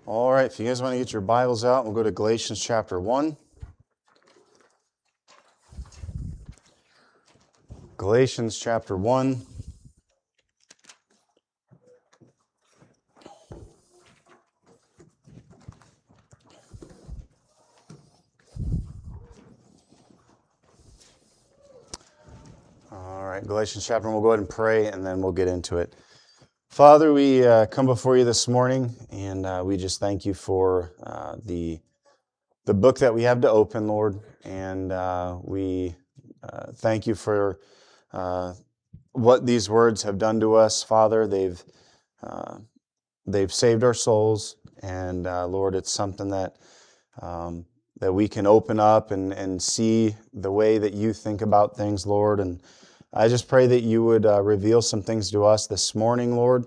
All right, if you guys want to get your Bibles out, we'll go to Galatians chapter 1. Galatians chapter 1. All right, Galatians chapter 1. We'll go ahead and pray, and then we'll get into it. Father, we come before you this morning, and we just thank you for the book that we have to open, Lord. And we thank you for what these words have done to us, Father. They've saved our souls, and Lord, it's something that that we can open up and see the way that you think about things, Lord. And I just pray that you would reveal some things to us this morning, Lord.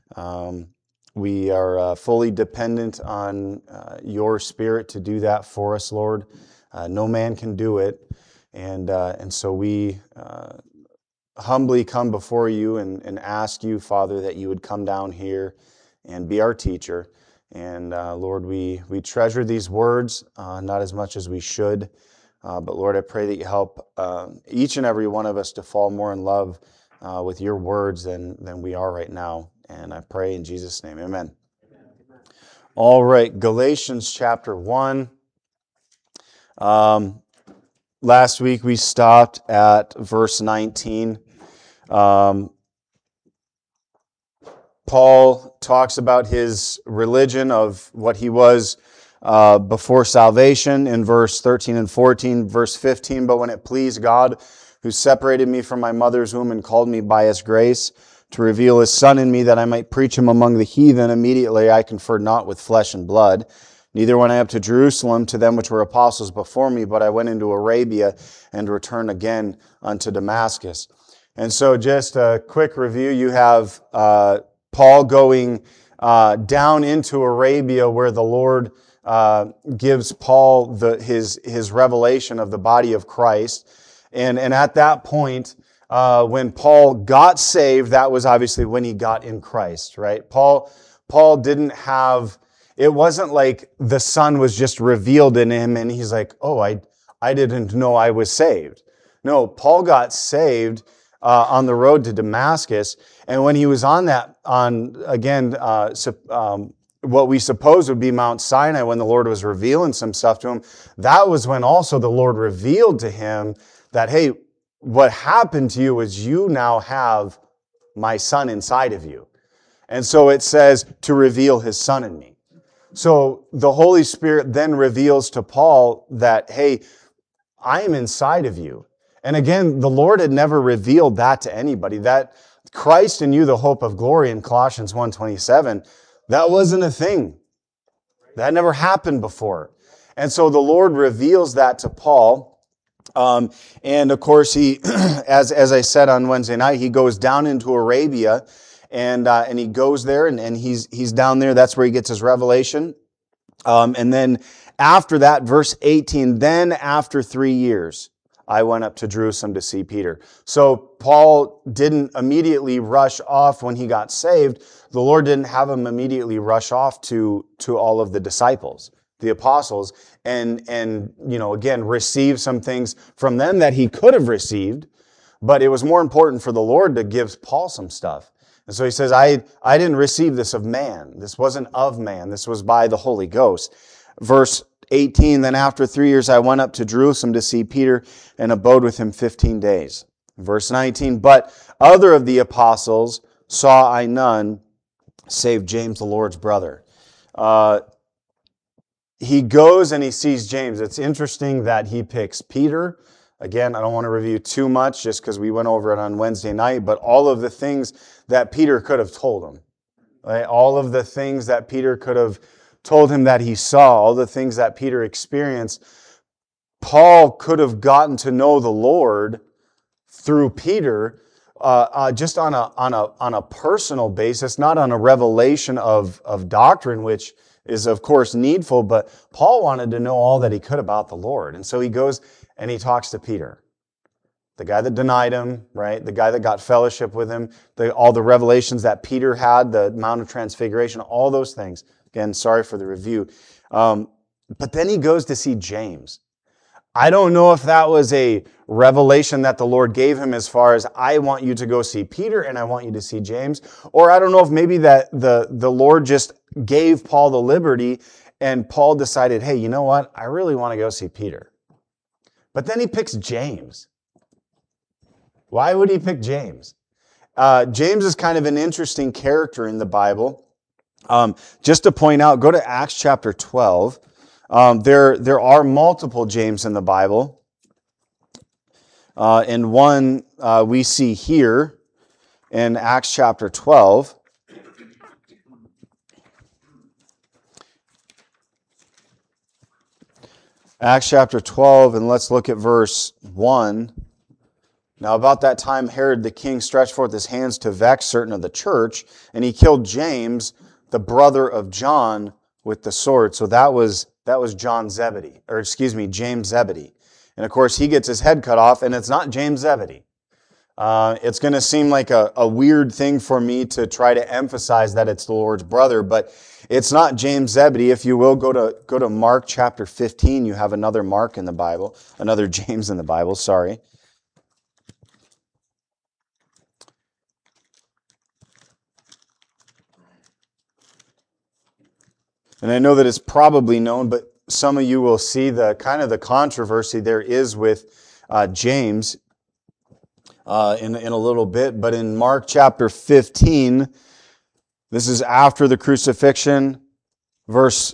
We are fully dependent on your Spirit to do that for us, Lord. No man can do it, and so we humbly come before you and ask you, Father, that you would come down here and be our teacher. And Lord, we treasure these words, not as much as we should, but Lord, I pray that you help each and every one of us to fall more in love with your words than we are right now. And I pray in Jesus' name, amen. All right, Galatians chapter 1. Last week we stopped at verse 19. Paul talks about his religion of what he was before salvation in verse 13 and 14, verse 15. But when it pleased God, who separated me from my mother's womb and called me by his grace to reveal his Son in me that I might preach him among the heathen, immediately I conferred not with flesh and blood. Neither went I up to Jerusalem to them which were apostles before me, but I went into Arabia and returned again unto Damascus. And so just a quick review, you have Paul going down into Arabia where the Lord gives Paul his revelation of the body of Christ. And at that point, when Paul got saved, that was obviously when he got in Christ, right? Paul didn't have, it wasn't like the Son was just revealed in him and he's like, oh, I didn't know I was saved. No, Paul got saved on the road to Damascus. And when he was on what we suppose would be Mount Sinai, when the Lord was revealing some stuff to him, that was when also the Lord revealed to him that, hey, what happened to you is you now have my Son inside of you. And so it says to reveal his Son in me. So the Holy Spirit then reveals to Paul that, hey, I am inside of you. And again, the Lord had never revealed that to anybody. That Christ in you, the hope of glory in Colossians 1:27, that wasn't a thing. That never happened before. And so the Lord reveals that to Paul. And of course, he, as I said on Wednesday night, he goes down into Arabia and he goes there and he's down there. That's where he gets his revelation. And then after that, verse 18, then after 3 years, I went up to Jerusalem to see Peter. So Paul didn't immediately rush off when he got saved. The Lord didn't have him immediately rush off to all of the disciples, the apostles, and again, receive some things from them that he could have received. But it was more important for the Lord to give Paul some stuff. And so he says, I didn't receive this of man. This wasn't of man. This was by the Holy Ghost. Verse 18, then after 3 years I went up to Jerusalem to see Peter and abode with him 15 days. Verse 19, but other of the apostles saw I none, save James the Lord's brother. He goes and he sees James. It's interesting that he picks Peter. Again, I don't want to review too much just because we went over it on Wednesday night, but all of the things that Peter could have told him, right? All of the things that Peter could have told him that he saw, all the things that Peter experienced, Paul could have gotten to know the Lord through Peter, just on a personal basis, not on a revelation of doctrine, which is of course needful, but Paul wanted to know all that he could about the Lord. And so he goes and he talks to Peter, the guy that denied him, right? The guy that got fellowship with him, all the revelations that Peter had, the Mount of Transfiguration, all those things. Again, sorry for the review. But then he goes to see James. I don't know if that was a revelation that the Lord gave him as far as, I want you to go see Peter and I want you to see James. Or I don't know if maybe that the Lord just gave Paul the liberty and Paul decided, hey, you know what? I really want to go see Peter. But then he picks James. Why would he pick James? James is kind of an interesting character in the Bible. Just to point out, go to Acts chapter 12. There are multiple James in the Bible. And one we see here in Acts chapter 12. Acts chapter 12, and let's look at verse 1. Now about that time Herod the king stretched forth his hands to vex certain of the church, and he killed James, the brother of John, with the sword. So that was James Zebedee. And of course he gets his head cut off, and it's not James Zebedee. It's going to seem like a weird thing for me to try to emphasize that it's the Lord's brother, but it's not James Zebedee. If you will, go to Mark chapter 15. You have another Mark in the Bible, another James in the Bible, sorry. And I know that it's probably known, but some of you will see the kind of the controversy there is with James in a little bit. But in Mark chapter 15, this is after the crucifixion, it's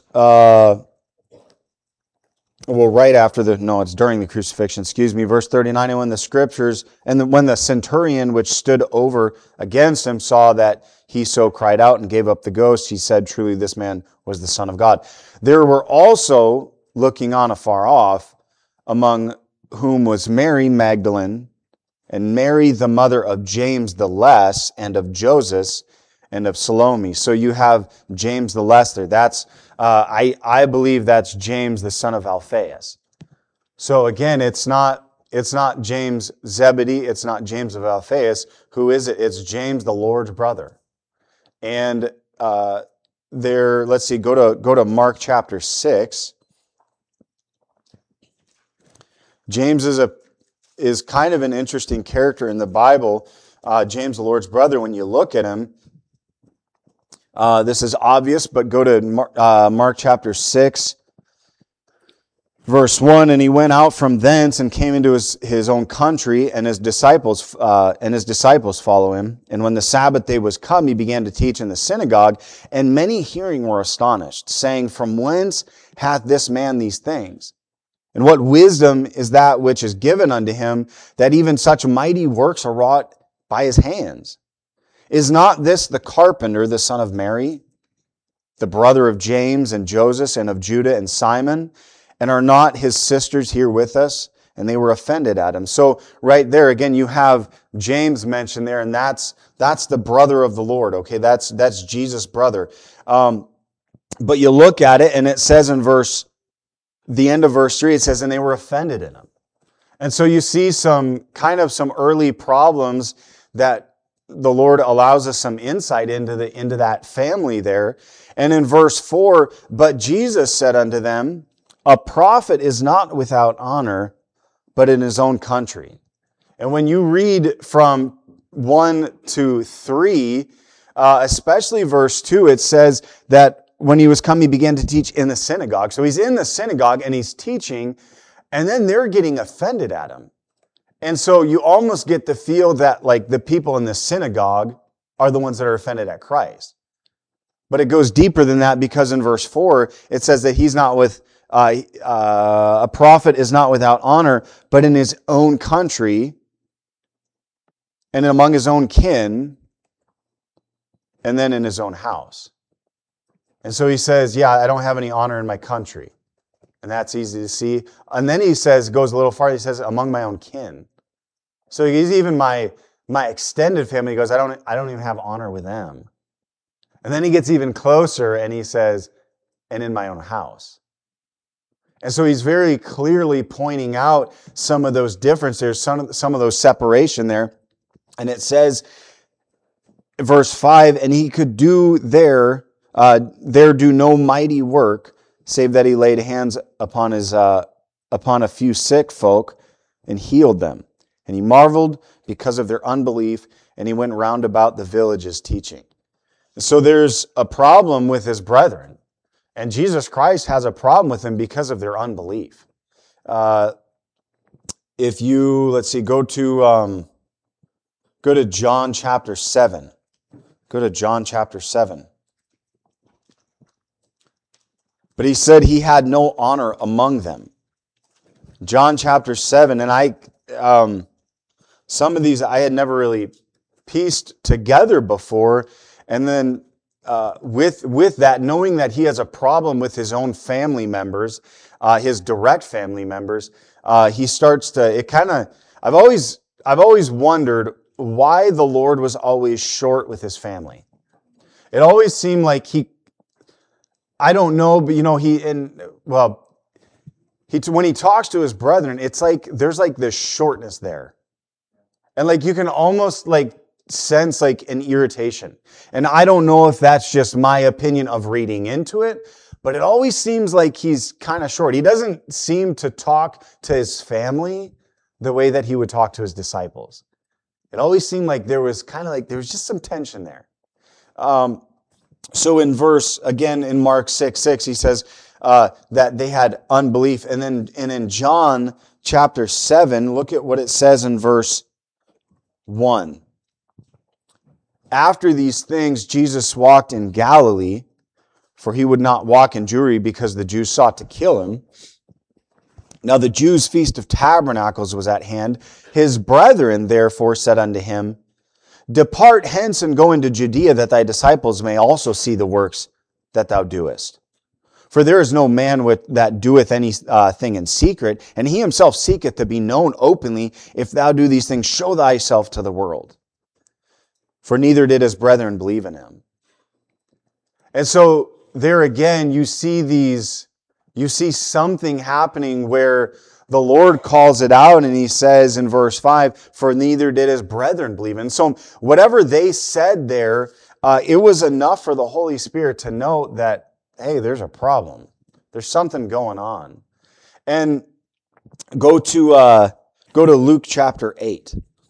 during the crucifixion, verse 39, and when the scriptures, when the centurion which stood over against him saw that he so cried out and gave up the ghost, he said, truly this man was the Son of God. There were also, looking on afar off, among whom was Mary Magdalene, and Mary the mother of James the Less, and of Joseph, and of Salome. So you have James the Less there. That's I believe that's James the son of Alphaeus. So again, it's not James Zebedee, it's not James of Alphaeus. Who is it? It's James, the Lord's brother. And let's see, go to Mark chapter 6. James is kind of an interesting character in the Bible. James, the Lord's brother, when you look at him, this is obvious, but go to Mark chapter 6, verse 1. And he went out from thence and came into his own country, and his disciples follow him. And when the Sabbath day was come, he began to teach in the synagogue, and many hearing were astonished, saying, from whence hath this man these things? And what wisdom is that which is given unto him, that even such mighty works are wrought by his hands? Is not this the carpenter, the son of Mary, the brother of James and Joseph and of Judah and Simon? And are not his sisters here with us? And they were offended at him. So right there, again, you have James mentioned there, and that's the brother of the Lord. Okay, that's Jesus' brother. But you look at it, and it says in the end of verse 3, it says, and they were offended in him. And so you see some early problems that the Lord allows us some insight into that family there. And in verse 4, but Jesus said unto them, a prophet is not without honor, but in his own country. And when you read from 1 to 3, especially verse 2, it says that when he was come, he began to teach in the synagogue. So he's in the synagogue and he's teaching, and then they're getting offended at him. And so you almost get the feel that like the people in the synagogue are the ones that are offended at Christ. But it goes deeper than that, because in verse 4, it says that he's not a prophet is not without honor, but in his own country and among his own kin, and then in his own house. And so he says, yeah, I don't have any honor in my country. And that's easy to see. And then he goes a little farther, he says, among my own kin. So he's even my extended family. He goes, I don't even have honor with them. And then he gets even closer and he says, and in my own house. And so he's very clearly pointing out some of those differences, some of those separation there. And it says, verse 5, and he could do there there do no mighty work, save that he laid hands upon a few sick folk and healed them. And he marveled because of their unbelief, and he went round about the villages teaching. So there's a problem with his brethren, and Jesus Christ has a problem with them because of their unbelief. If you, let's see, go to John chapter 7. Go to John chapter 7. But he said he had no honor among them. John chapter 7, and some of these I had never really pieced together before, and then with that, knowing that he has a problem with his own family members, his direct family members, he starts to, I've always wondered why the Lord was always short with his family. It always seemed like I don't know, but when he talks to his brethren, it's like there's like this shortness there. And like you can almost like sense like an irritation. And I don't know if that's just my opinion of reading into it, but it always seems like he's kind of short. He doesn't seem to talk to his family the way that he would talk to his disciples. It always seemed like there was just some tension there. So in in Mark 6:6, he says that they had unbelief. And in John chapter 7, look at what it says in verse 1. After these things, Jesus walked in Galilee, for he would not walk in Jewry because the Jews sought to kill him. Now the Jews' feast of tabernacles was at hand. His brethren therefore said unto him, Depart hence and go into Judea, that thy disciples may also see the works that thou doest. For there is no man that doeth any thing in secret, and he himself seeketh to be known openly. If thou do these things, show thyself to the world. For neither did his brethren believe in him. And so there again, you see something happening where the Lord calls it out, and he says in verse 5, for neither did his brethren believe. And so whatever they said there, it was enough for the Holy Spirit to note that, hey, there's a problem. There's something going on. And go to Luke chapter 8.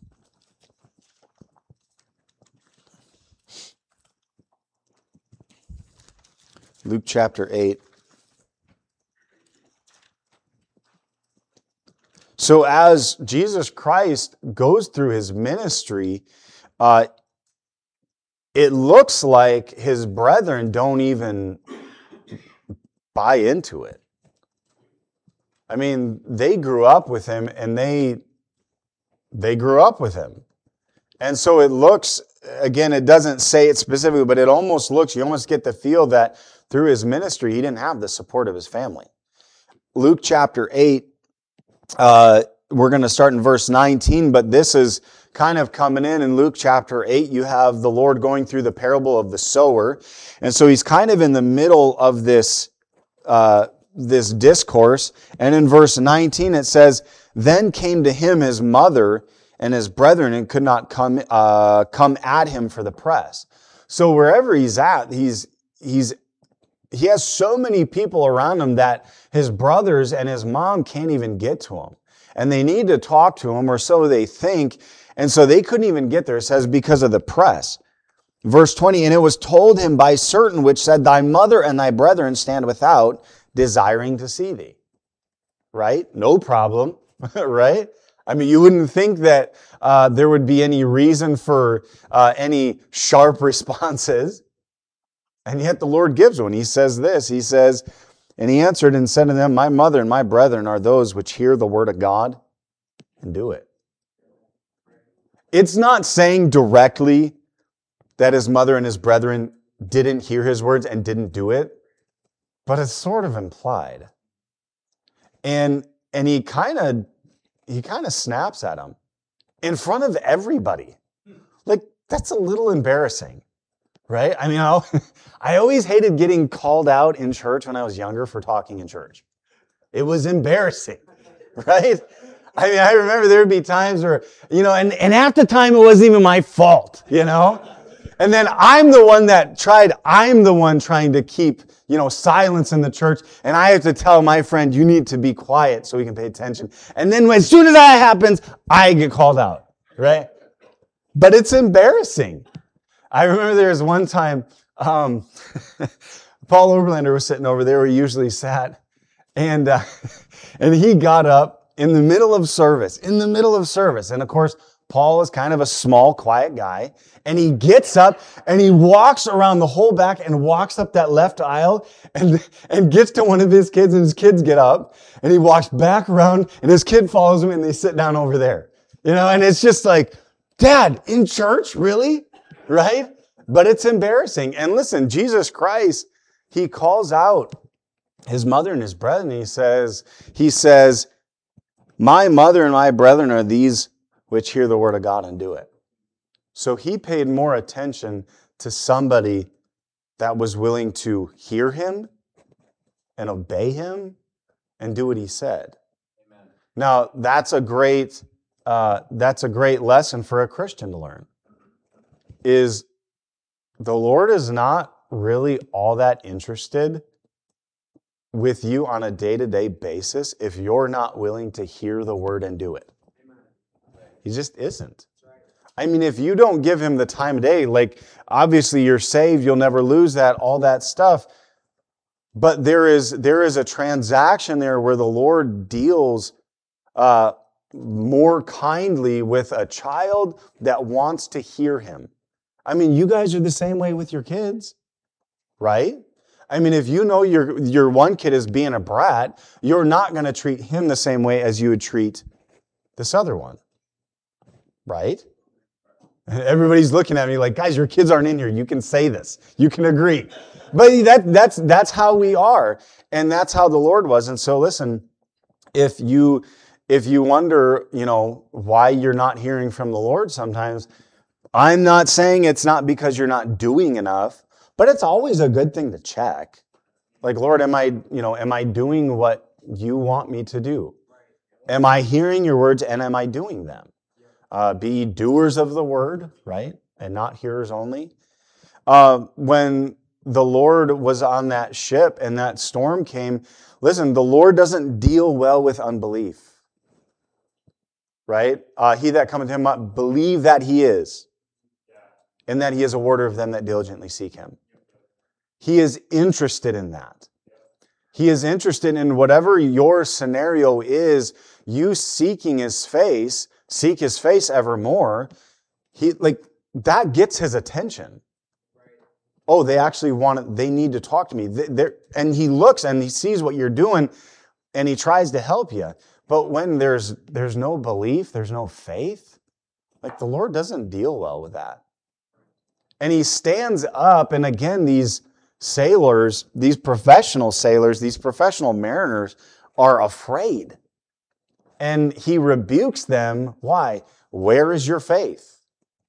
Luke chapter 8. So as Jesus Christ goes through his ministry, it looks like his brethren don't even buy into it. I mean, they grew up with him, and they grew up with him. And so it looks, again, it doesn't say it specifically, but it almost looks, you almost get the feel that through his ministry, he didn't have the support of his family. Luke chapter 8, we're going to start in verse 19, but this is kind of coming in Luke chapter 8. You have the Lord going through the parable of the sower. And so he's kind of in the middle of this discourse. And in verse 19, it says, Then came to him his mother and his brethren, and could not come at him for the press. So wherever he's at, he has so many people around him that his brothers and his mom can't even get to him. And they need to talk to him, or so they think. And so they couldn't even get there, it says, because of the press. Verse 20, And it was told him by certain which said, Thy mother and thy brethren stand without, desiring to see thee. Right? No problem. Right? I mean, you wouldn't think that there would be any reason for any sharp responses. And yet the Lord gives one. He says this, he says, And he answered and said to them, My mother and my brethren are those which hear the word of God and do it. It's not saying directly that his mother and his brethren didn't hear his words and didn't do it, but it's sort of implied. And he kind of snaps at him in front of everybody. Like, that's a little embarrassing. Right? I mean, I always hated getting called out in church when I was younger for talking in church. It was embarrassing, right? I mean, I remember there would be times where, and half the time it wasn't even my fault, And then I'm the one trying to keep, silence in the church. And I have to tell my friend, you need to be quiet so we can pay attention. And then as soon as that happens, I get called out, right? But it's embarrassing. I remember there was one time, Paul Oberlander was sitting over there where he usually sat. And he got up in the middle of service. And of course, Paul is kind of a small, quiet guy. And he gets up and he walks around the whole back and walks up that left aisle and gets to one of his kids, and his kids get up. And he walks back around and his kid follows him and they sit down over there. And it's just like, Dad, in church? Really? Right? But it's embarrassing. And listen, Jesus Christ, he calls out his mother and his brethren. He says, my mother and my brethren are these which hear the word of God and do it. So he paid more attention to somebody that was willing to hear him and obey him and do what he said. Amen. Now, that's a great lesson for a Christian to learn. Is the Lord is not really all that interested with you on a day-to-day basis if you're not willing to hear the word and do it. He just isn't. I mean, if you don't give him the time of day, like obviously you're saved, you'll never lose that, all that stuff. But there is a transaction there where the Lord deals more kindly with a child that wants to hear him. I mean, you guys are the same way with your kids, right? I mean, if you know your one kid is being a brat, you're not going to treat him the same way as you would treat this other one, right? And everybody's looking at me like, guys, your kids aren't in here. You can say this. You can agree. But that's how we are. And that's how the Lord was. And so listen, if you wonder, why you're not hearing from the Lord sometimes, I'm not saying it's not because you're not doing enough, but it's always a good thing to check. Like, Lord, am I doing what you want me to do? Am I hearing your words and am I doing them? Be doers of the word, right? And not hearers only. When the Lord was on that ship and that storm came, listen, the Lord doesn't deal well with unbelief, right? He that cometh to him must believe that he is, and that he is a rewarder of them that diligently seek him. He is interested in that. He is interested in whatever your scenario is, you seeking his face, seek his face evermore. That gets his attention. Oh, they need to talk to me. And he looks and he sees what you're doing and he tries to help you. But when there's no belief, there's no faith, the Lord doesn't deal well with that. And he stands up, and again, these sailors, these professional sailors, these professional mariners are afraid. And he rebukes them. Why? Where is your faith?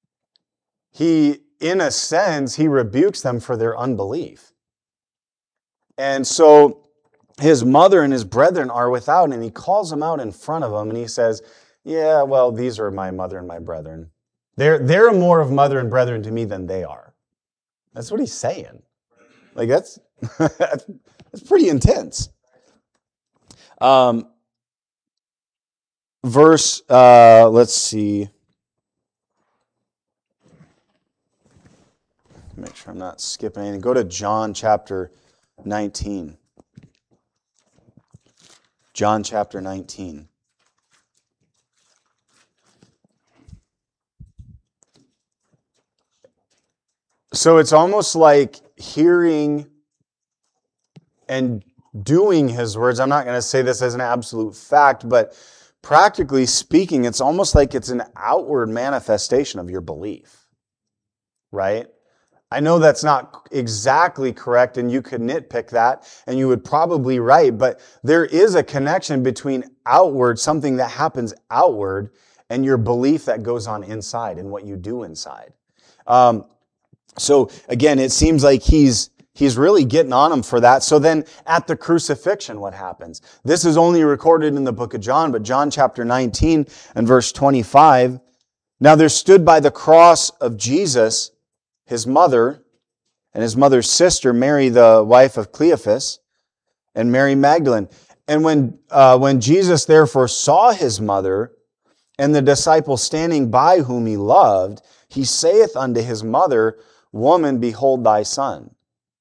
In a sense, he rebukes them for their unbelief. And so his mother and his brethren are without, and he calls them out in front of them, and he says, yeah, well, these are my mother and my brethren. They're more of mother and brethren to me than they are. That's what he's saying. That's pretty intense. Let's see. Make sure I'm not skipping anything. Go to John chapter 19. John chapter 19. So it's almost like hearing and doing his words. I'm not going to say this as an absolute fact, but practically speaking, it's almost like it's an outward manifestation of your belief, right? I know that's not exactly correct, and you could nitpick that, and you would probably be right, but there is a connection between outward, something that happens outward, and your belief that goes on inside and what you do inside. So again, it seems like he's really getting on him for that. So then at the crucifixion, what happens? This is only recorded in the book of John, but John chapter 19 and verse 25. Now there stood by the cross of Jesus his mother, and his mother's sister, Mary, the wife of Cleophas, and Mary Magdalene. And when Jesus therefore saw his mother and the disciple standing by whom he loved, he saith unto his mother, Woman, behold thy son.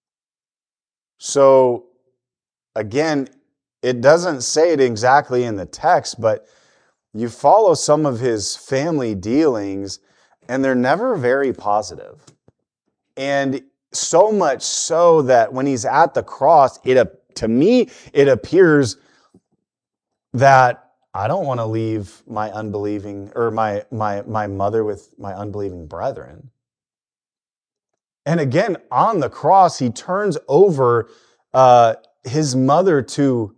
So, again, it doesn't say it exactly in the text, but you follow some of his family dealings, and they're never very positive. And so much so that when he's at the cross, to me, it appears that I don't want to leave my unbelieving, or my mother with my unbelieving brethren. And again, on the cross, he turns over his mother to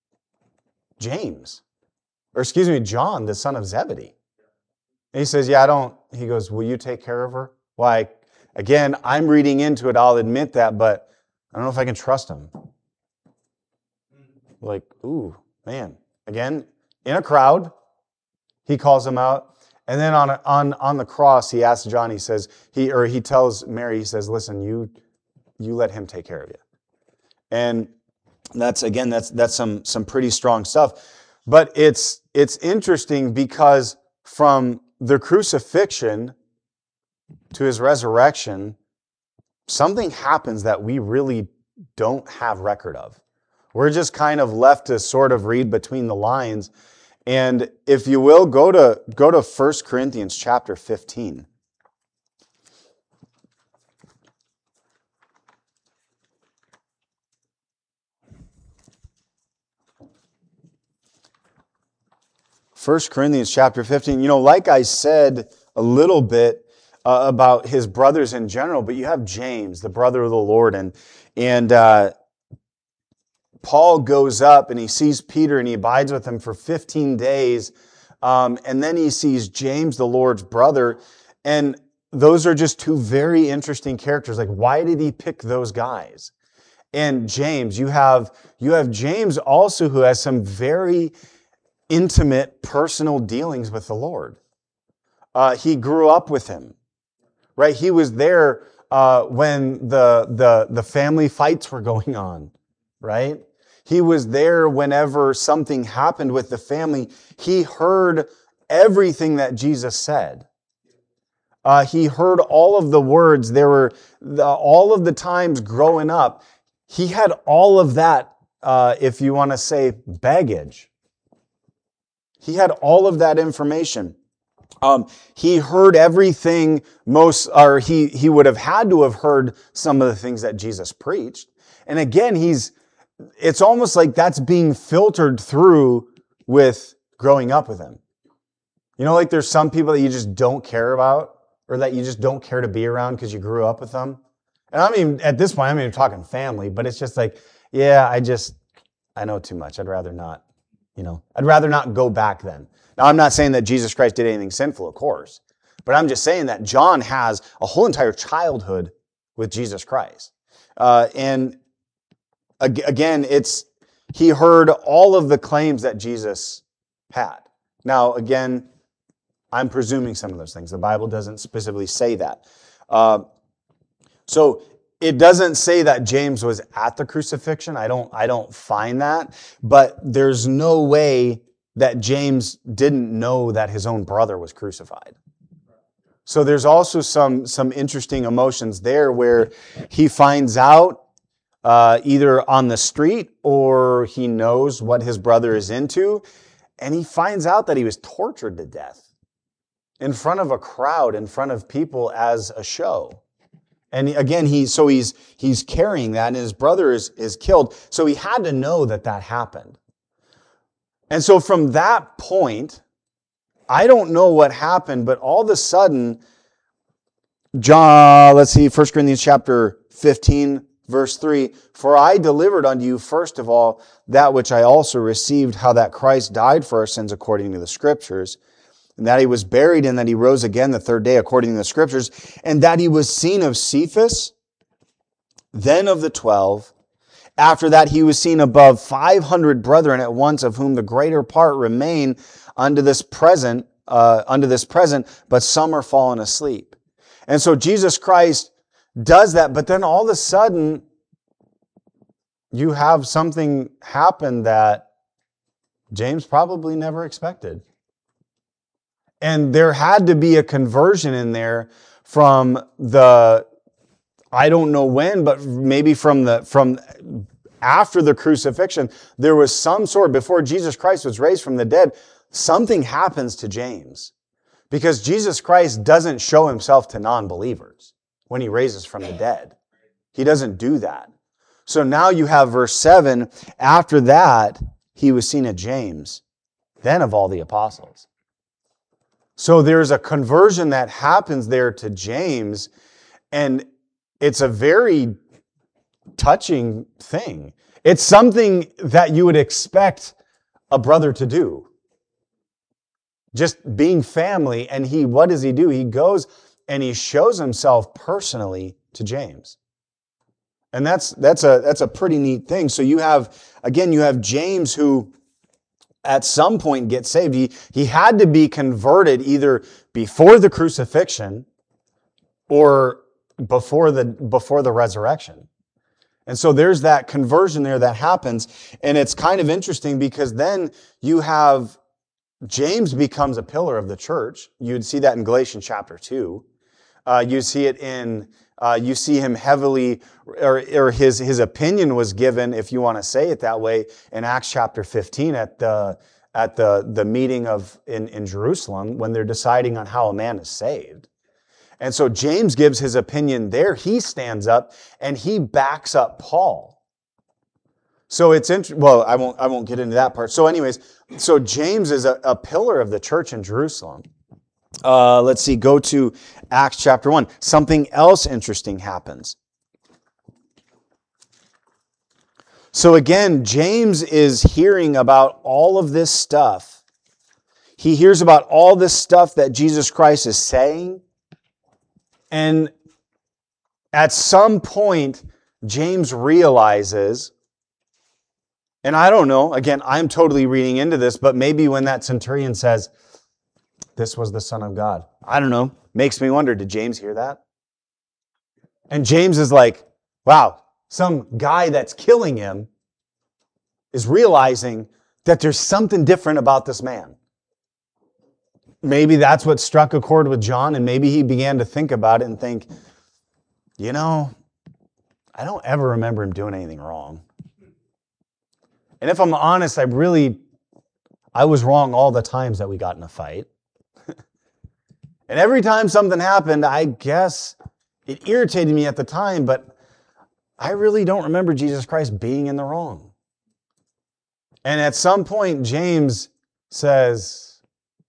John, the son of Zebedee. And he says, he goes, will you take care of her? Why? Again, I'm reading into it, I'll admit that, but I don't know if I can trust him. Like, ooh, man. Again, in a crowd, he calls him out. And then on the cross, he asks John, he tells Mary, he says, listen, you let him take care of you. And that's some pretty strong stuff. But it's interesting because from the crucifixion to his resurrection, something happens that we really don't have record of. We're just kind of left to sort of read between the lines. And if you will, go to 1 Corinthians chapter 15. First Corinthians chapter 15. Like I said a little bit about his brothers in general, but you have James, the brother of the Lord, and Paul goes up and he sees Peter and he abides with him for 15 days. And then he sees James, the Lord's brother. And those are just two very interesting characters. Like, why did he pick those guys? And James, you have James also, who has some very intimate personal dealings with the Lord. He grew up with him, right? He was there when the family fights were going on, right? He was there whenever something happened with the family. He heard everything that Jesus said. He heard all of the words. There were all of the times growing up. He had all of that, if you want to say, baggage. He had all of that information. He heard everything he would have had to have heard some of the things that Jesus preached. And again, it's almost like that's being filtered through with growing up with him. Like there's some people that you just don't care about, or that you just don't care to be around because you grew up with them. And I mean, at this point, I'm even talking family, but it's just like, yeah, I know too much. I'd rather not go back then. Now, I'm not saying that Jesus Christ did anything sinful, of course, but I'm just saying that John has a whole entire childhood with Jesus Christ. And again, he heard all of the claims that Jesus had. Now, again, I'm presuming some of those things. The Bible doesn't specifically say that. So it doesn't say that James was at the crucifixion. I don't find that. But there's no way that James didn't know that his own brother was crucified. So there's also some interesting emotions there where he finds out either on the street or he knows what his brother is into, and he finds out that he was tortured to death in front of a crowd, in front of people as a show. And again, he's carrying that, and his brother is killed. So he had to know that happened. And so from that point, I don't know what happened, but all of a sudden, 1 Corinthians chapter 15, verse 3, For I delivered unto you first of all that which I also received, how that Christ died for our sins according to the Scriptures, and that he was buried, and that he rose again the third day according to the Scriptures, and that he was seen of Cephas, then of the 12. After that he was seen above 500 brethren at once, of whom the greater part remain unto this present, but some are fallen asleep. And so Jesus Christ does that, but then all of a sudden, you have something happen that James probably never expected. And there had to be a conversion in there from the, I don't know when, but maybe from after the crucifixion, there was some sort, before Jesus Christ was raised from the dead, something happens to James. Because Jesus Christ doesn't show himself to non-believers when he raises from the dead. He doesn't do that. So now you have verse 7, after that, he was seen at James, then of all the apostles. So there's a conversion that happens there to James, and it's a very touching thing. It's something that you would expect a brother to do. Just being family, and what does he do? He goes and he shows himself personally to James. And that's a pretty neat thing. So you have James who at some point gets saved. He had to be converted either before the crucifixion or before the resurrection. And so there's that conversion there that happens. And it's kind of interesting because then you have James becomes a pillar of the church. You'd see that in Galatians chapter 2. You see it you see him heavily, or his opinion was given, if you want to say it that way, in Acts chapter 15 at the meeting in Jerusalem when they're deciding on how a man is saved. And so James gives his opinion there. He stands up and he backs up Paul. So it's well, I won't get into that part. So anyways, so James is a pillar of the church in Jerusalem. Let's see, go to Acts chapter 1. Something else interesting happens. So again, James is hearing about all of this stuff. He hears about all this stuff that Jesus Christ is saying. And at some point, James realizes, and I don't know, again, I'm totally reading into this, but maybe when that centurion says, this was the Son of God. I don't know. Makes me wonder, did James hear that? And James is like, wow, some guy that's killing him is realizing that there's something different about this man. Maybe that's what struck a chord with John, and maybe he began to think about it and think, I don't ever remember him doing anything wrong. And if I'm honest, I was wrong all the times that we got in a fight. And every time something happened, I guess it irritated me at the time, but I really don't remember Jesus Christ being in the wrong. And at some point, James says,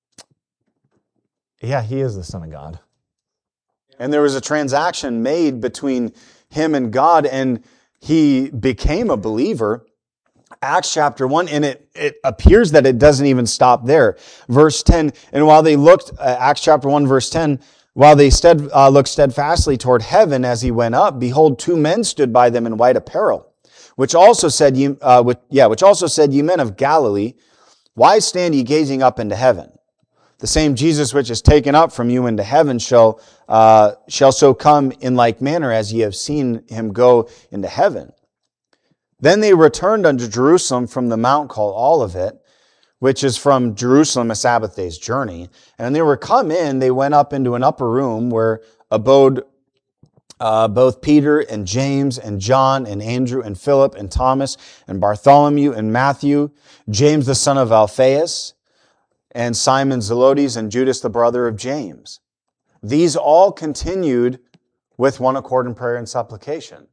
yeah, he is the Son of God. And there was a transaction made between him and God, and he became a believer. Acts chapter 1, and it appears that it doesn't even stop there. Verse 10, and while they looked, Acts chapter 1, verse 10, while they looked steadfastly toward heaven as he went up, behold, two men stood by them in white apparel, which also said, ye men of Galilee, why stand ye gazing up into heaven? The same Jesus which is taken up from you into heaven shall so come in like manner as ye have seen him go into heaven. Then they returned unto Jerusalem from the mount called Olivet, which is from Jerusalem a Sabbath day's journey. And when they were come in, they went up into an upper room where abode both Peter and James and John and Andrew and Philip and Thomas and Bartholomew and Matthew, James the son of Alphaeus, and Simon Zelotes and Judas the brother of James. These all continued with one accord in prayer and supplication,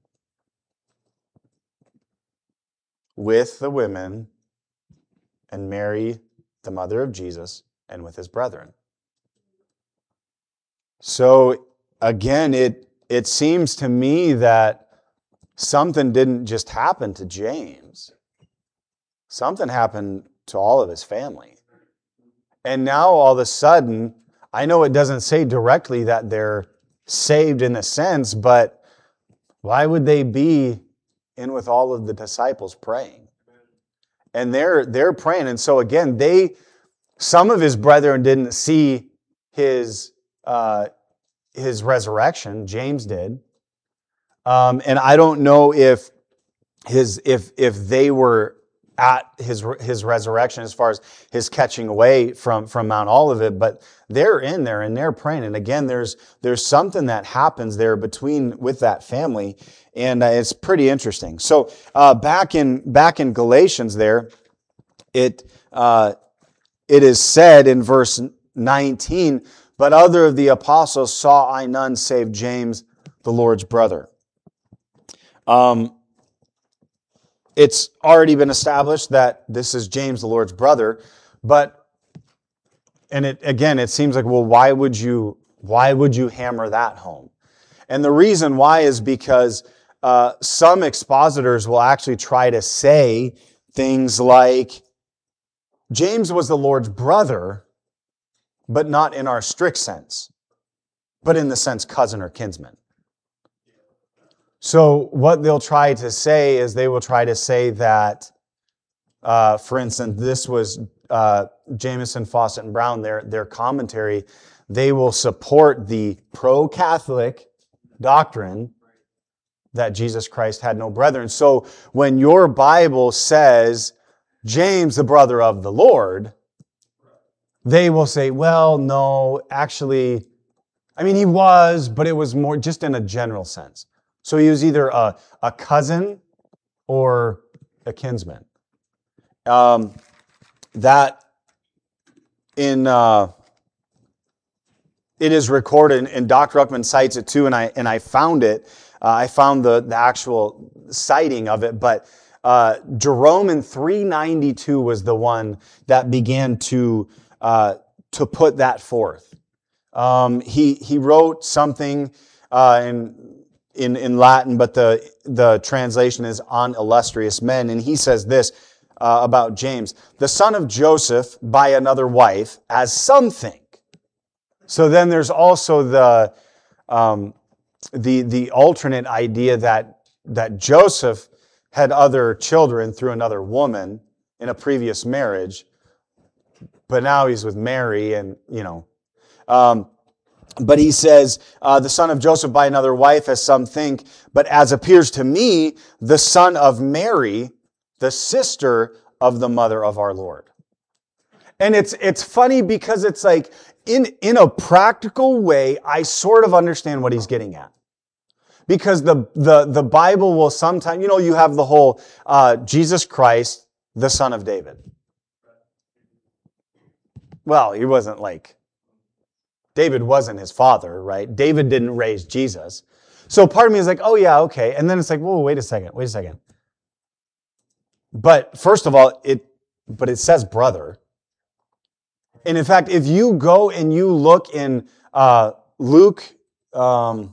with the women and Mary, the mother of Jesus, and with his brethren. So again, it seems to me that something didn't just happen to James. Something happened to all of his family. And now all of a sudden, I know it doesn't say directly that they're saved in a sense, but why would they be in with all of the disciples praying? And they're praying. And so again, some of his brethren didn't see his resurrection. James did. And I don't know if they were at his resurrection as far as his catching away from Mount Olivet, but they're in there and they're praying. And again, there's something that happens there with that family, and it's pretty interesting. So back in Galatians there, it is said in verse 19, but other of the apostles saw I none save James, the Lord's brother. It's already been established that this is James, the Lord's brother, and it seems like, well, why would you hammer that home? And the reason why is because some expositors will actually try to say things like, James was the Lord's brother, but not in our strict sense, but in the sense cousin or kinsman. So what they'll try to say is they will try to say that, for instance, this was Jamieson, Fawcett, and Brown, their commentary, they will support the pro-Catholic doctrine that Jesus Christ had no brethren. So when your Bible says, James, the brother of the Lord, they will say, well, no, actually, he was, but it was more just in a general sense. So he was either a cousin or a kinsman. That it is recorded, and Dr. Ruckman cites it too, and I found it. I found the actual citing of it, but Jerome in 392 was the one that began to put that forth. He wrote something in Latin, but the translation is On Illustrious Men, and he says this about James: the son of Joseph by another wife, as some think. So then there's also the alternate idea that Joseph had other children through another woman in a previous marriage, but now he's with Mary, and but he says, the son of Joseph by another wife, as some think, but as appears to me, the son of Mary, the sister of the mother of our Lord. And it's funny because it's like, in a practical way, I sort of understand what he's getting at. Because the Bible will sometimes, you have the whole Jesus Christ, the son of David. Well, he wasn't like, David wasn't his father, right? David didn't raise Jesus. So part of me is like, oh yeah, okay. And then it's like, whoa, wait a second. But first of all, it says brother. And in fact, if you go and you look in Luke, go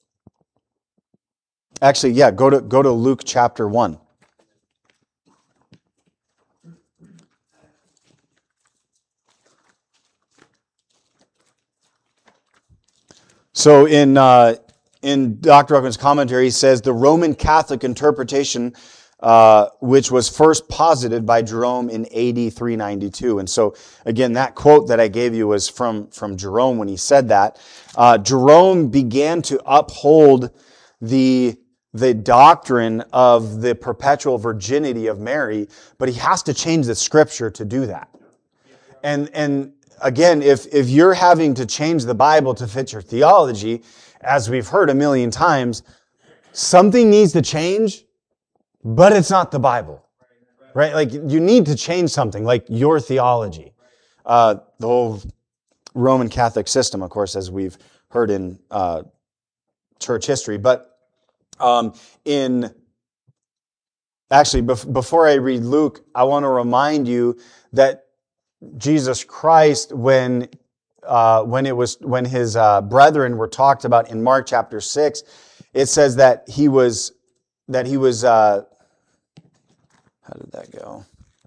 to Luke chapter 1. So in Dr. Ruckman's commentary, he says the Roman Catholic interpretation, which was first posited by Jerome in AD 392. And so again, that quote that I gave you was from Jerome when he said that. Jerome began to uphold the doctrine of the perpetual virginity of Mary, but he has to change the scripture to do that. And again, if you're having to change the Bible to fit your theology, as we've heard a million times, something needs to change, but it's not the Bible, right? Like, you need to change something, like your theology. The whole Roman Catholic system, of course, as we've heard in church history. But before I read Luke, I want to remind you that Jesus Christ, when his brethren were talked about in Mark chapter 6, it says that he was how did that go?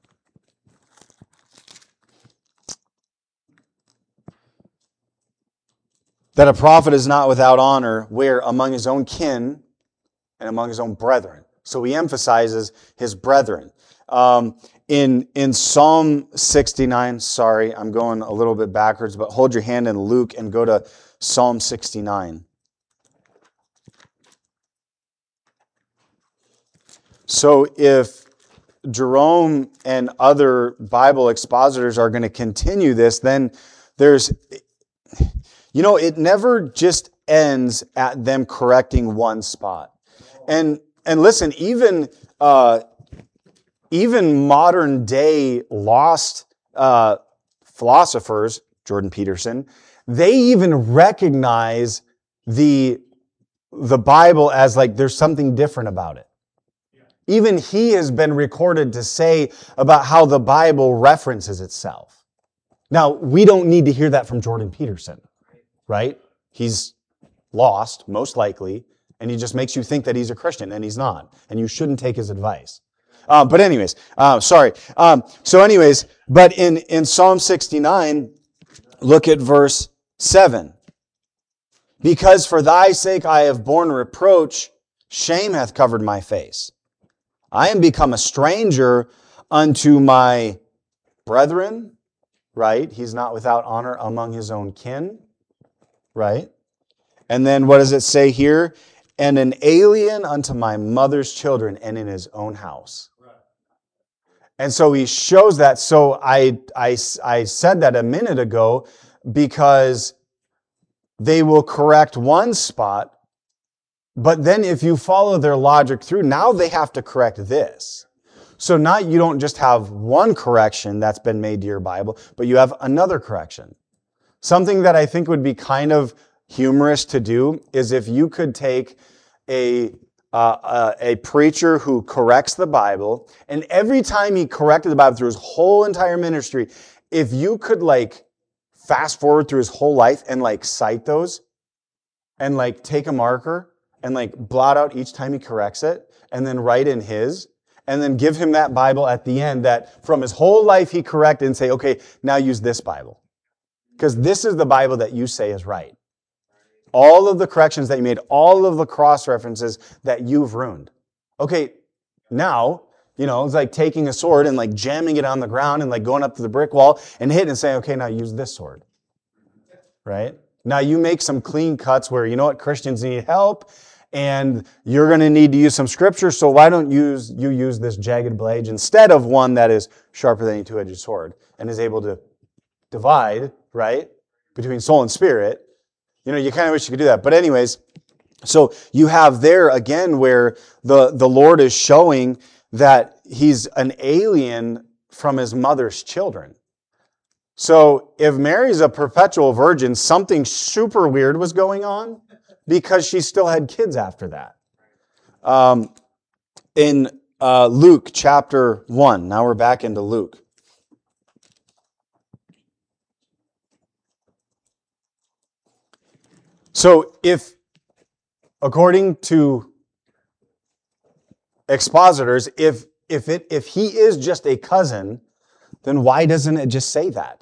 That a prophet is not without honor, where among his own kin and among his own brethren. So he emphasizes his brethren. In Psalm 69, sorry, I'm going a little bit backwards, but hold your hand in Luke and go to Psalm 69. So if Jerome and other Bible expositors are going to continue this, then there's, it never just ends at them correcting one spot. And listen, even modern day lost philosophers, Jordan Peterson, they even recognize the Bible as like there's something different about it. Even he has been recorded to say about how the Bible references itself. Now, we don't need to hear that from Jordan Peterson, right? He's lost, most likely, and he just makes you think that he's a Christian, and he's not. And you shouldn't take his advice. But anyways, but in Psalm 69, look at verse 7. Because for thy sake I have borne reproach, shame hath covered my face. I am become a stranger unto my brethren, right? He's not without honor among his own kin, right? And then what does it say here? And an alien unto my mother's children and in his own house. And so he shows that. So I said that a minute ago because they will correct one spot, but then if you follow their logic through, now they have to correct this. So now you don't just have one correction that's been made to your Bible, but you have another correction. Something that I think would be kind of humorous to do is if you could take a preacher who corrects the Bible, and every time he corrected the Bible through his whole entire ministry, if you could like fast forward through his whole life and like cite those and like take a marker and like blot out each time he corrects it and then write in his and then give him that Bible at the end that from his whole life he corrected and say, okay, now use this Bible. Because this is the Bible that you say is right. All of the corrections that you made, all of the cross references that you've ruined. Okay, now, it's like taking a sword and like jamming it on the ground and like going up to the brick wall and hitting and saying, okay, now use this sword. Right? Now you make some clean cuts where, Christians need help and you're going to need to use some scripture, so why don't you use this jagged blade instead of one that is sharper than a two-edged sword and is able to divide, right, between soul and spirit. You kind of wish you could do that. But anyways, so you have there again where the Lord is showing that he's an alien from his mother's children. So if Mary's a perpetual virgin, something super weird was going on because she still had kids after that. In Luke chapter 1, now we're back into Luke. So if, according to expositors, if he is just a cousin, then why doesn't it just say that?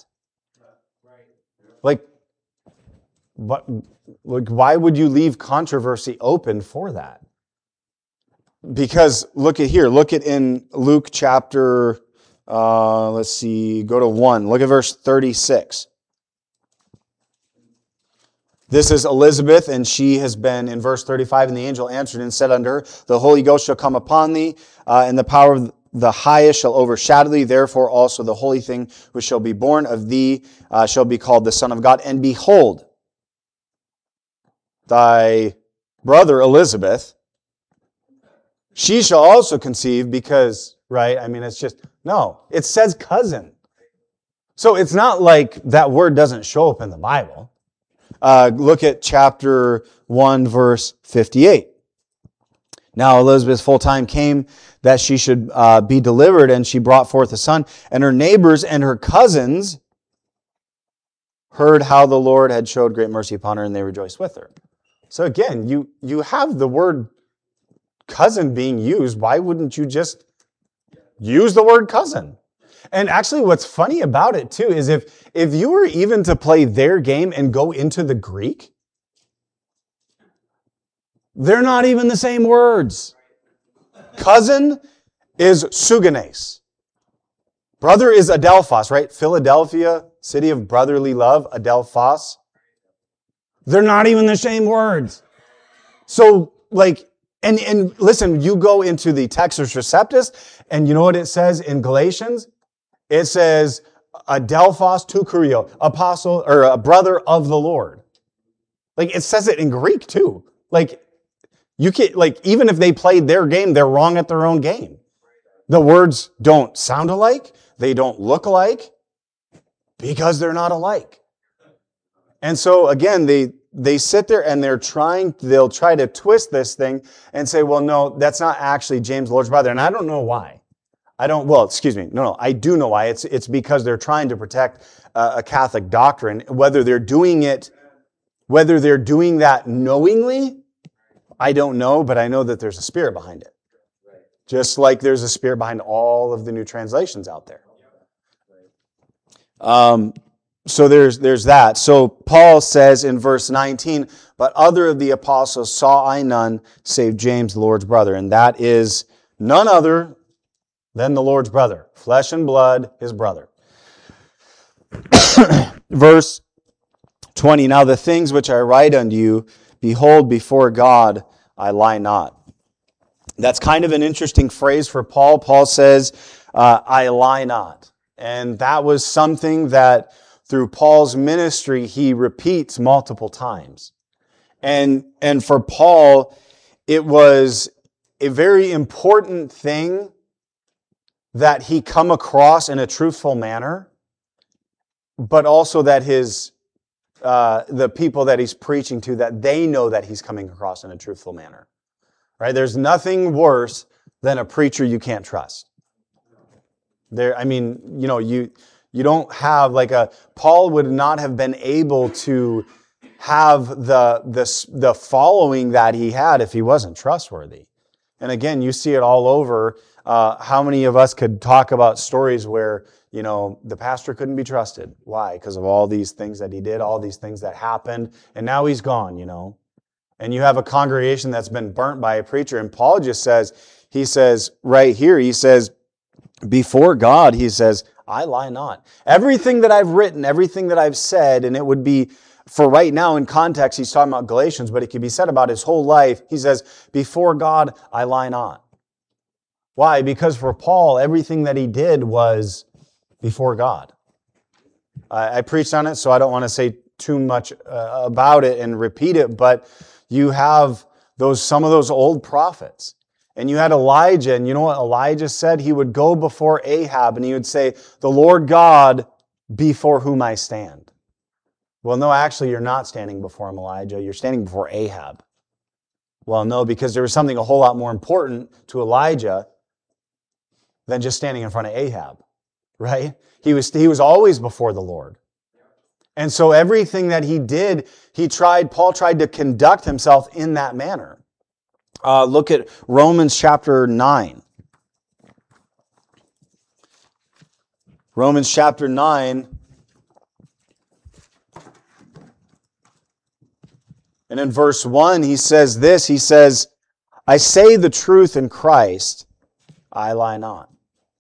Why would you leave controversy open for that? Because look at in Luke chapter, go to 1. Look at verse 36. This is Elizabeth, and she has been, in verse 35, and the angel answered and said unto her, the Holy Ghost shall come upon thee, and the power of the highest shall overshadow thee. Therefore also the holy thing which shall be born of thee shall be called the Son of God. And behold, thy brother Elizabeth, she shall also conceive because, right, it says cousin. So it's not like that word doesn't show up in the Bible. Look at chapter 1, verse 58. Now Elizabeth's full time came that she should be delivered, and she brought forth a son. And her neighbors and her cousins heard how the Lord had showed great mercy upon her, and they rejoiced with her. So again, you have the word cousin being used. Why wouldn't you just use the word cousin? And actually what's funny about it too is if you were even to play their game and go into the Greek, they're not even the same words. Cousin is suganes. Brother is adelphos, right? Philadelphia, city of brotherly love, adelphos. They're not even the same words. So, And listen, you go into the Textus Receptus, and you know what it says in Galatians? It says, Adelphos to Kurio, apostle, or a brother of the Lord. Like, it says it in Greek too. Like, you can't, like, even if they played their game, they're wrong at their own game. The words don't sound alike. They don't look alike because they're not alike. And so again, they sit there and they'll try to twist this thing and say, well, no, that's not actually James, the Lord's brother. And I don't know why. I do know why. It's because they're trying to protect a Catholic doctrine. Whether they're doing that knowingly, I don't know, but I know that there's a spirit behind it. Just like there's a spirit behind all of the new translations out there. So there's that. So Paul says in verse 19, but other of the apostles saw I none save James, the Lord's brother. And that is none other than the Lord's brother. Flesh and blood, his brother. Verse 20, now the things which I write unto you, behold, before God I lie not. That's kind of an interesting phrase for Paul. Paul says, I lie not. And that was something that through Paul's ministry, he repeats multiple times. And for Paul, it was a very important thing that he come across in a truthful manner, but also that the people that he's preaching to, that they know that he's coming across in a truthful manner. Right? There's nothing worse than a preacher you can't trust. You don't have Paul would not have been able to have the following that he had if he wasn't trustworthy. And again, you see it all over. How many of us could talk about stories where, the pastor couldn't be trusted? Why? Because of all these things that he did, all these things that happened, and now he's gone, And you have a congregation that's been burnt by a preacher. And Paul just says, right here, he says, before God, he says, I lie not. Everything that I've written, everything that I've said, and it would be, for right now in context, he's talking about Galatians, but it could be said about his whole life. He says, before God, I lie not. Why? Because for Paul, everything that he did was before God. I preached on it, so I don't want to say too much about it and repeat it, but you have some of those old prophets. And you had Elijah, and you know what Elijah said? He would go before Ahab and he would say, the Lord God before whom I stand. Well, no, actually you're not standing before him, Elijah. You're standing before Ahab. Well, no, because there was something a whole lot more important to Elijah than just standing in front of Ahab, right? He was always before the Lord. And so everything that he did, Paul tried to conduct himself in that manner. Look at Romans chapter 9. Romans chapter 9. And in verse 1, he says this. He says, I say the truth in Christ, I lie not.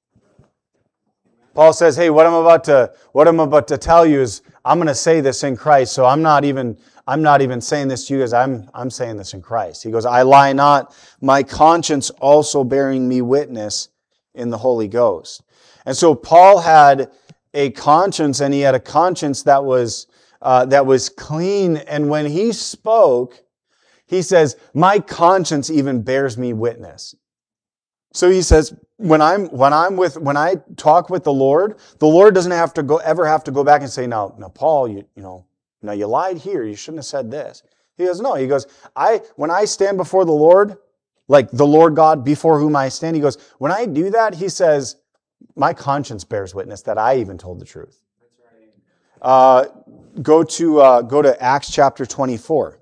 Paul says, hey, what I'm about to tell you is I'm going to say this in Christ, so I'm not even saying this to you guys. I'm saying this in Christ. He goes, I lie not, my conscience also bearing me witness in the Holy Ghost. And so Paul had a conscience, and he had a conscience that was clean. And when he spoke, he says, my conscience even bears me witness. So he says, when I talk with the Lord doesn't ever have to go back and say, now Paul, now you lied here. You shouldn't have said this. He goes, no. He goes, when I stand before the Lord, like the Lord God before whom I stand, he goes, when I do that, he says, my conscience bears witness that I even told the truth. That's right. Go to Acts chapter 24.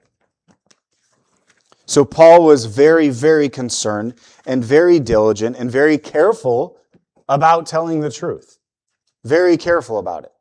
So Paul was very, very concerned and very diligent and very careful about telling the truth. Very careful about it.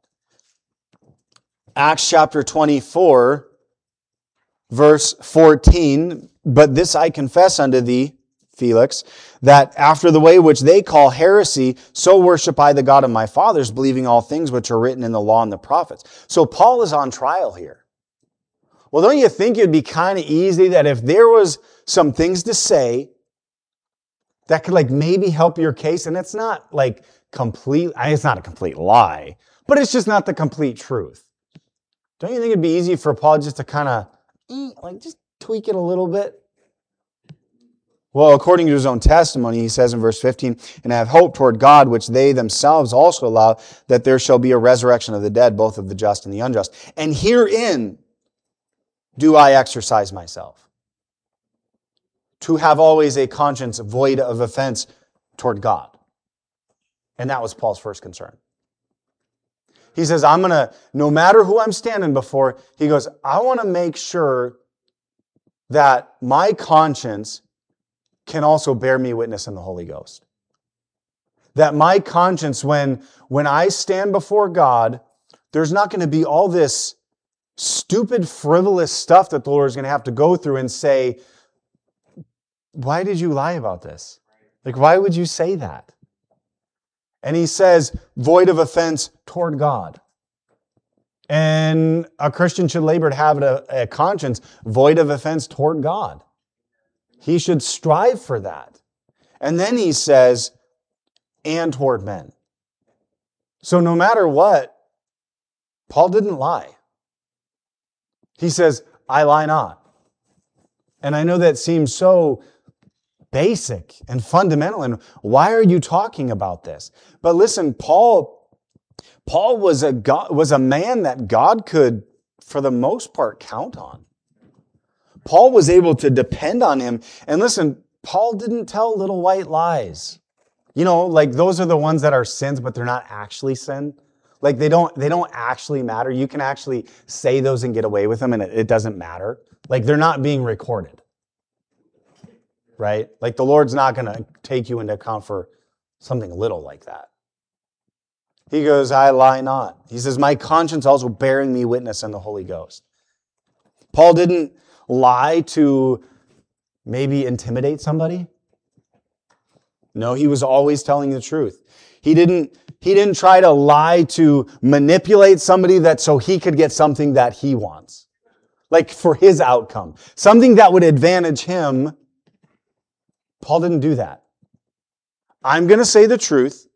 Acts chapter 24, verse 14, but this I confess unto thee, Felix, that after the way which they call heresy, so worship I the God of my fathers, believing all things which are written in the law and the prophets. So Paul is on trial here. Well, don't you think it'd be kind of easy that if there was some things to say that could like maybe help your case, and it's not like it's not a complete lie, but it's just not the complete truth. Don't you think it'd be easy for Paul just to kind of like just tweak it a little bit? Well, according to his own testimony, he says in verse 15, and I have hope toward God, which they themselves also allow, that there shall be a resurrection of the dead, both of the just and the unjust. And herein do I exercise myself, to have always a conscience void of offense toward God. And that was Paul's first concern. He says, no matter who I'm standing before, he goes, I want to make sure that my conscience can also bear me witness in the Holy Ghost. That my conscience, when I stand before God, there's not going to be all this stupid, frivolous stuff that the Lord is going to have to go through and say, why did you lie about this? Like, why would you say that? And he says, void of offense toward God. And a Christian should labor to have a conscience void of offense toward God. He should strive for that. And then he says, and toward men. So no matter what, Paul didn't lie. He says, I lie not. And I know that seems so basic and fundamental. And why are you talking about this? But listen, Paul was a man that God could, for the most part, count on. Paul was able to depend on him. And listen, Paul didn't tell little white lies. You know, like those are the ones that are sins, but they're not actually sin. Like they don't actually matter. You can actually say those and get away with them and it doesn't matter. Like they're not being recorded. Right? Like the Lord's not going to take you into account for something little like that. He goes, I lie not. He says, my conscience also bearing me witness in the Holy Ghost. Paul didn't lie to maybe intimidate somebody. No, he was always telling the truth. He didn't try to lie to manipulate somebody so he could get something that he wants. Like for his outcome. Something that would advantage him. Paul didn't do that. I'm going to say the truth.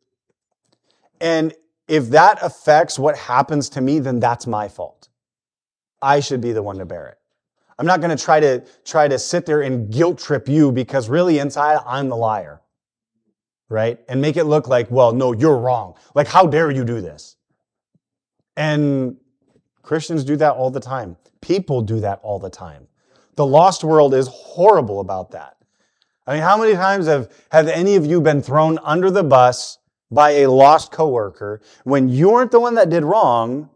And if that affects what happens to me, then that's my fault. I should be the one to bear it. I'm not going to try to sit there and guilt trip you because really inside I'm the liar. Right? And make it look like, well, no, you're wrong. Like, how dare you do this? And Christians do that all the time. People do that all the time. The lost world is horrible about that. I mean, how many times have any of you been thrown under the bus by a lost coworker when you weren't the one that did wrong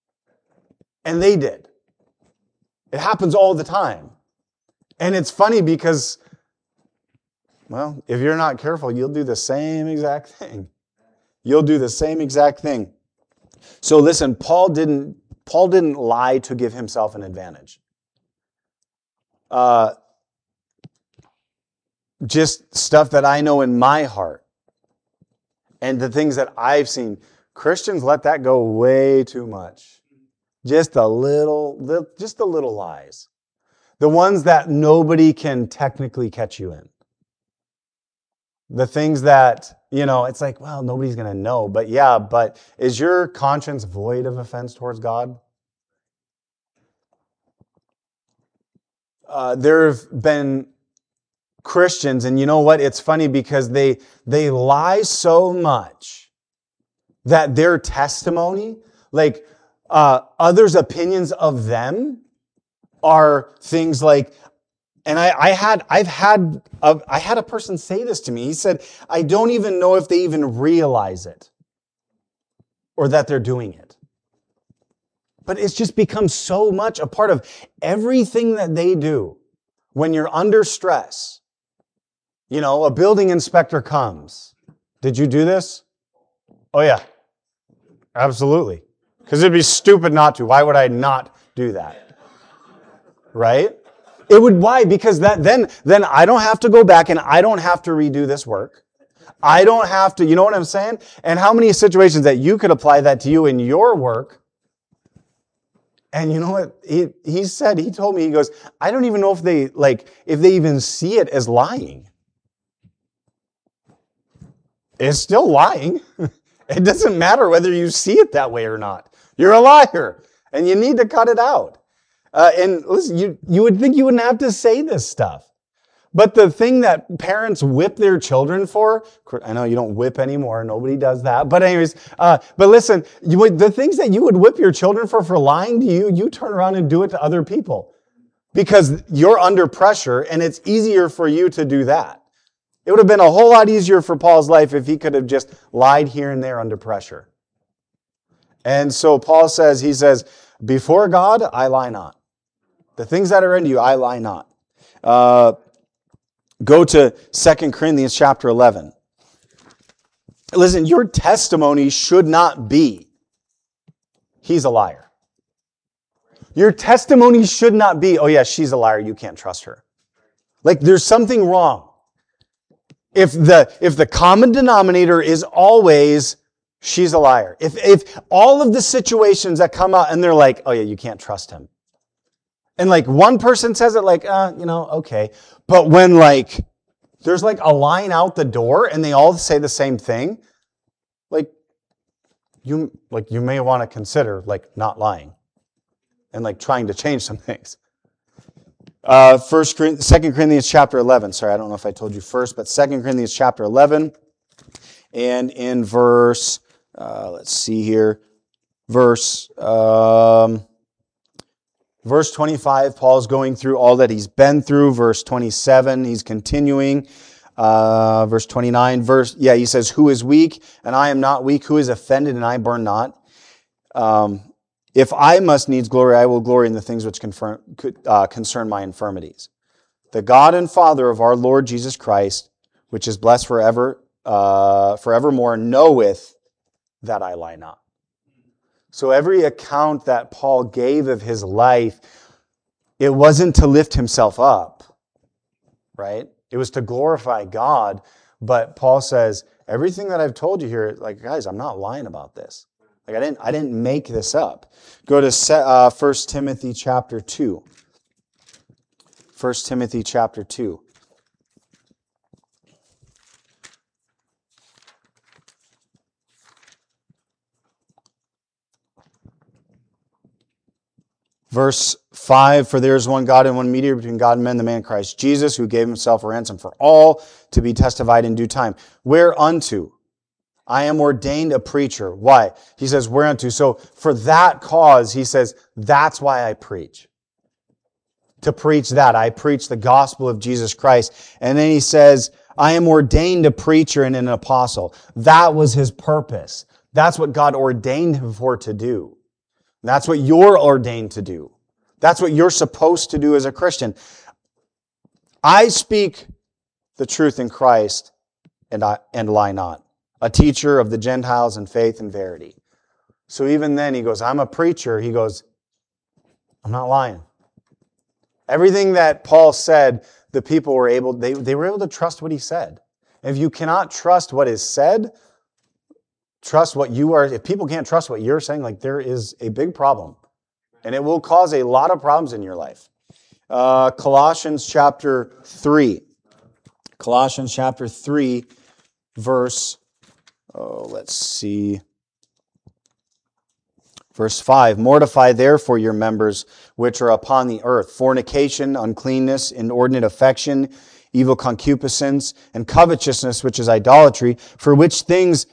and they did? It happens all the time. And it's funny because, well, if you're not careful, you'll do the same exact thing. You'll do the same exact thing. So listen, Paul didn't lie to give himself an advantage. Just stuff that I know in my heart and the things that I've seen. Christians let that go way too much. Just the little lies. The ones that nobody can technically catch you in. The things that, it's like, well, nobody's going to know. But yeah, but is your conscience void of offense towards God? There have been Christians, and you know what? It's funny because they lie so much that their testimony, like others' opinions of them, are things like, and I had a person say this to me. He said, I don't even know if they even realize it or that they're doing it. But it's just become so much a part of everything that they do. When you're under stress, a building inspector comes. Did you do this? Oh yeah, absolutely. Because it'd be stupid not to. Why would I not do that? Right? It would, why? Because then I don't have to go back and I don't have to redo this work. I don't have to, you know what I'm saying? And how many situations that you could apply that to you in your work And you know what? He told me, he goes, I don't even know if they even see it as lying. It's still lying. It doesn't matter whether you see it that way or not. You're a liar, and you need to cut it out. And listen, you would think you wouldn't have to say this stuff. But the thing that parents whip their children for, I know you don't whip anymore, nobody does that. But anyways, but listen, the things that you would whip your children for lying to you, you turn around and do it to other people. Because you're under pressure, and it's easier for you to do that. It would have been a whole lot easier for Paul's life if he could have just lied here and there under pressure. And so Paul says, he says, before God, I lie not. The things that are in you, I lie not. Go to 2 Corinthians chapter 11. Listen, your testimony should not be, he's a liar. Your testimony should not be, oh yeah, she's a liar, you can't trust her. Like there's something wrong. If the common denominator is always, she's a liar. If all of the situations that come out and they're like, oh yeah, you can't trust him. And like one person says it like, okay. But when like, there's like a line out the door and they all say the same thing, you may want to consider like not lying and like trying to change some things. 2 Corinthians chapter 11. Sorry, I don't know if I told you first, but 2 Corinthians chapter 11. And in verse, let's see here, verse 25, Paul's going through all that he's been through. Verse 27, he's continuing. Verse 29, he says, who is weak and I am not weak? Who is offended and I burn not? If I must needs glory, I will glory in the things which concern my infirmities. The God and Father of our Lord Jesus Christ, which is blessed forevermore, knoweth that I lie not. So every account that Paul gave of his life, it wasn't to lift himself up, right? It was to glorify God. But Paul says, everything that I've told you here, like, guys, I'm not lying about this. Like I didn't make this up. Go to 1 Timothy chapter 2. 1 Timothy chapter 2. Verse 5, for there is one God and one mediator between God and men, the man Christ Jesus, who gave himself a ransom for all to be testified in due time. Whereunto I am ordained a preacher. Why? He says, whereunto. So for that cause, he says, that's why I preach. To preach that. I preach the gospel of Jesus Christ. And then he says, I am ordained a preacher and an apostle. That was his purpose. That's what God ordained him for to do. That's what you're ordained to do. That's what you're supposed to do as a Christian. I speak the truth in Christ and lie not. A teacher of the Gentiles in faith and verity. So even then he goes, I'm a preacher. He goes, I'm not lying. Everything that Paul said, the people were able, they were able to trust what he said. If you cannot trust what is said, trust what you are. If people can't trust what you're saying, like there is a big problem. And it will cause a lot of problems in your life. Colossians chapter 3. Colossians chapter 3, verse, Verse 5, mortify therefore your members which are upon the earth, fornication, uncleanness, inordinate affection, evil concupiscence, and covetousness, which is idolatry, for which things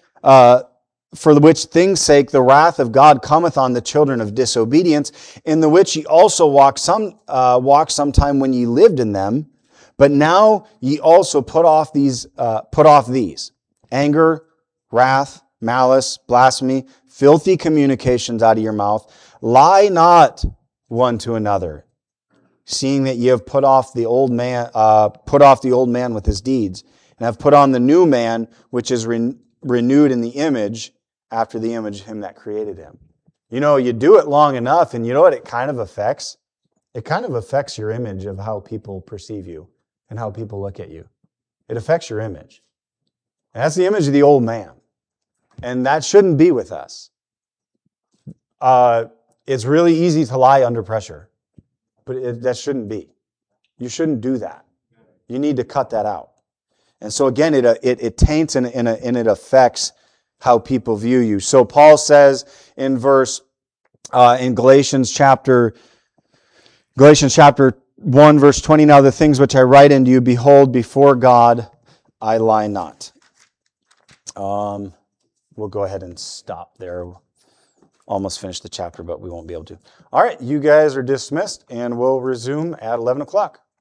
sake the wrath of God cometh on the children of disobedience, in the which ye also walked sometime when ye lived in them, but now ye also put off these, anger, wrath, malice, blasphemy, filthy communications out of your mouth. Lie not one to another, seeing that ye have put off the old man with his deeds, and have put on the new man, which is renewed in the image, after the image of him that created him. You know, you do it long enough, and you know what it kind of affects? It kind of affects your image of how people perceive you and how people look at you. It affects your image. And that's the image of the old man. And that shouldn't be with us. It's really easy to lie under pressure, but that shouldn't be. You shouldn't do that. You need to cut that out. And so again, it taints and it affects how people view you. So Paul says in Galatians chapter 1, verse 20, now the things which I write unto you, behold, before God I lie not. We'll go ahead and stop there. Almost finished the chapter, but we won't be able to. All right, you guys are dismissed, and we'll resume at 11 o'clock.